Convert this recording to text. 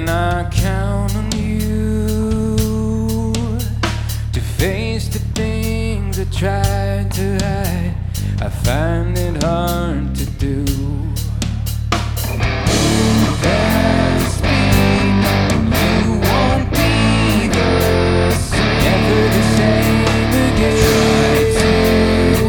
Can I count on you to face the things I tried to hide?